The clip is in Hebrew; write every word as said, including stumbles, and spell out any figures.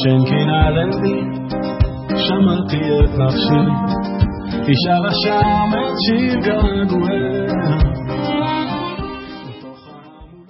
ישן כי נעלתי, שמעתי את נפשי, היא שרה שם את שיר געגועיה.